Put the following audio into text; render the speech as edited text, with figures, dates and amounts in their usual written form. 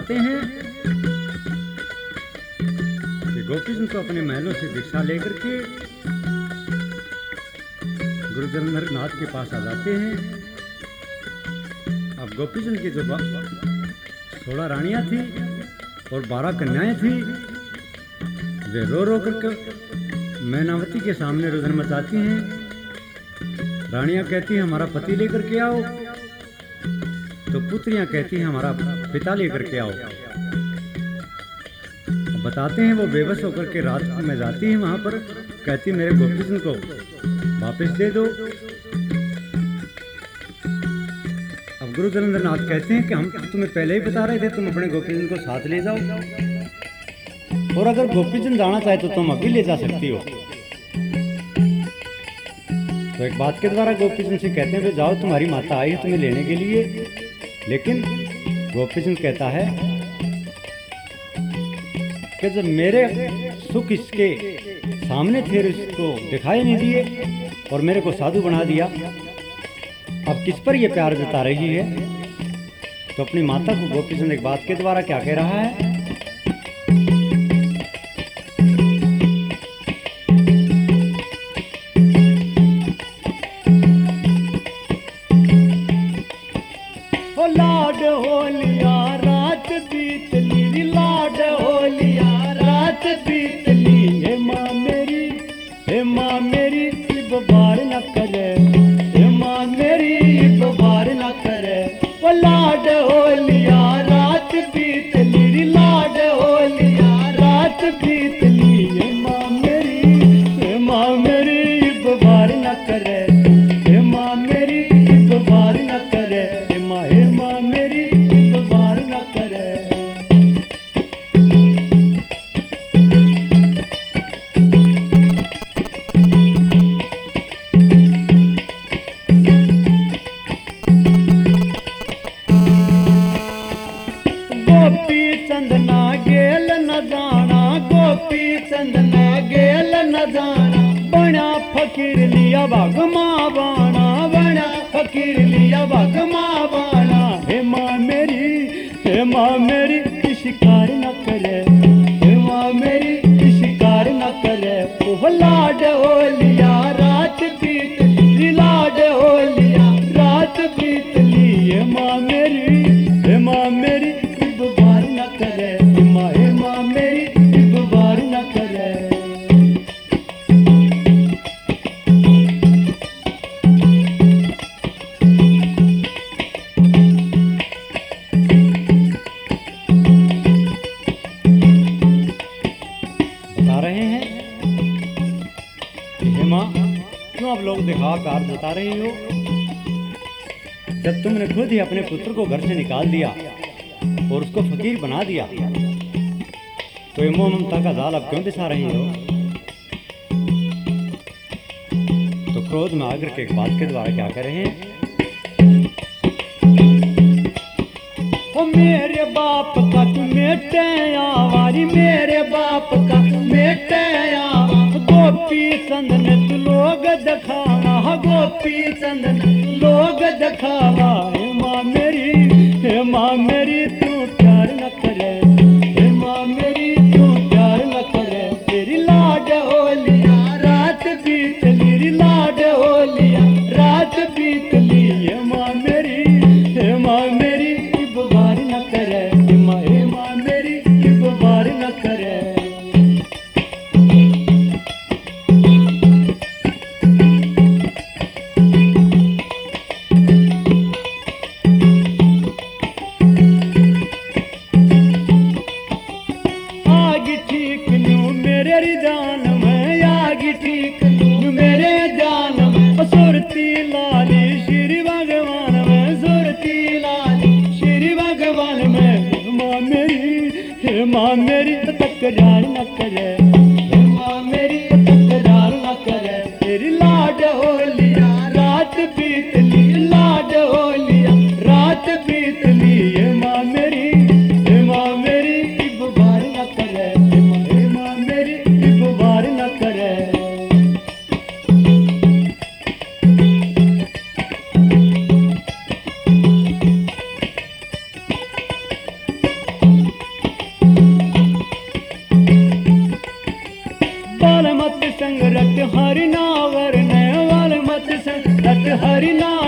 बताते हैं कि गोपीचंद तो अपने महलों से भिक्षा लेकर के गुरु जलंधर नाथ के पास आ जाते हैं। अब गोपीचंद की जो 16 रानियां थी और 12 कन्याएं थी, वे रो रो कर मैनावती के सामने रुदन मचाती हैं। रानियां कहती हैं हमारा पति लेकर के आओ, तो पुत्रियां कहती हैं हमारा पिता लेकर के आओ। बताते हैं वो बेबस होकर के रात में जाती है वहां पर, कहती मेरे गोपीचंद को वापस दे दो। अब गुरु जलंधर नाथ कहते हैं कि हम तुम्हें पहले ही बता रहे थे, तुम अपने गोपीचंद को साथ ले जाओ, और अगर गोपीचंद जाना चाहे तो तुम अभी ले जा सकती हो। तो एक बात के द्वारा गोपीचंद से कहते हैं वे जाओ, तुम्हारी माता आई है तुम्हें लेने के लिए। लेकिन गोपीचंद कहता है कि जब मेरे सुख इसके सामने थे, इसको दिखाई नहीं दिए और मेरे को साधु बना दिया, अब किस पर ये प्यार जता रही है। तो अपनी माता को गोपीचंद एक बात के द्वारा क्या कह रहा है, लाड हो लिया रात बीत ली, लाड हो लिया रात बीत ली। हे माँ मेरी इब बार न करे, हे माँ मेरी इब बार न करे। वो लाड हो लिया रात बीत ली, लाड हो लिया रात बीत ली। हे माँ मेरी इब बार न करे, हे माँ मेरी इब बार न करे। हे माँ मेरी इब बार न करे। गोपी चंदना गेल न जाना, गोपी चंदना गेल न जाना। बना फकीर लिया भगमा बाना, बना फकीर लिया भगमा बाना। हे माँ मेरी शिकार न करे, हे माँ मेरी शिकार न करे। ओह लाड हो लिया रात बीत ली, लाड हो लिया रात बीत ली। हे माँ मेरी इब बार न करे, हे माँ मेरी इब बार न करे। बता रहे हैं कि हे माँ क्यों आप लोग दिखा कार बता रही हो, जब तुमने खुद ही अपने पुत्र को घर से निकाल दिया और उसको फकीर बना दिया, तो ये मोह ममता का जाल अब क्यों बिछा रही हो। तो क्रोध में आकर के एक बात के द्वारा क्या कर रहे हैं, ओ मेरे बाप का तू मेटे आवारी, मेरे बाप का मेटे आवा। गोपी चंद ने तू लोग दिखाना, गोपी चंद ने लोग दिखावा। हे माँ मेरी तू प्यार न करे, हे माँ मेरी तू प्यार न करे। तेरी लाड हो लिया रात बीत ली, लाड हो लिया रात बीत ली। हे माँ मेरी इब बार न करे, हे माँ मेरी इब बार न करे। हरि नाम